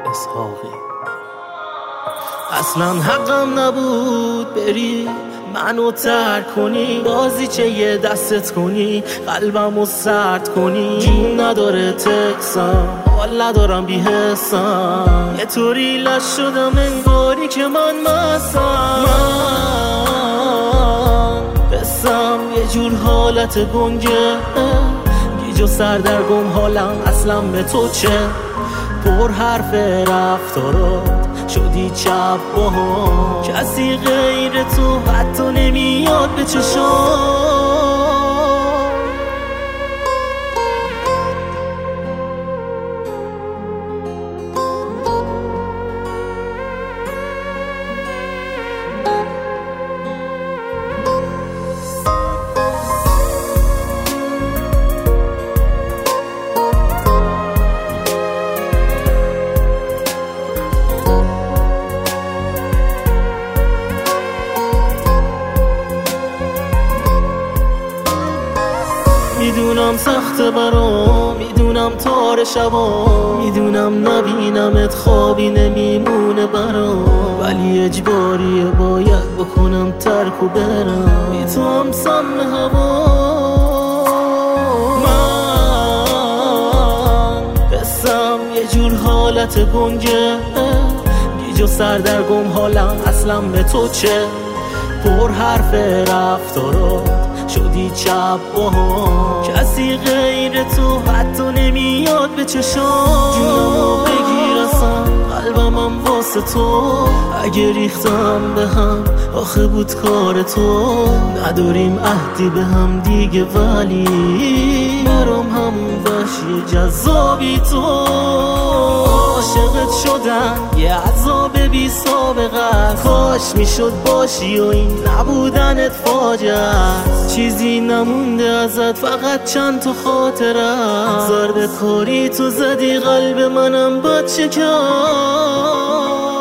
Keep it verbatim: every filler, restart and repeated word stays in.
اسحاقی. اصلا حقم نبود بری منو ترک کنی، بازیچه یه دستت کنی، قلبمو سرد کنی. جون نداره تکسم، حال ندارم بی حسم، یه طوری لش شدم انگاری که من مستم. من بسم یه جور حالت گنگه، گیج و سردرگم حالم اصلا به تو چه. پر حرف رفتارات شدی چپ باها، کسی غیر تو حتی نمیاد به چشام. میدونم سخت برام، میدونم تار شبام، میدونم نبینمت خوابی نمیمونه برام، ولی اجباریه باید بکنم ترک و برم. بی تو هم سم هوا. من بسم یه جور حالت گنگه، گیج و سردرگم حالم اصلا به تو چه. پر حرف رفتارات شدی چپ باها، کسی غیر تو حتی نمیاد به چشام. جونمو بگیر اصلا قلبمم واسه تو، اگه ریختم به هم آخه بود کار تو. نداریم عهدی به هم دیگه ولی برام همون وحشی جذابی تو. عاشقت شدن یه عذاب بی سابقه است، کاش میشد باشی و این نبودنت فاجعه است. چیزی نمونده ازت فقط چند تا خاطره، زرد کاری تو زدی قلب منم بد شکست.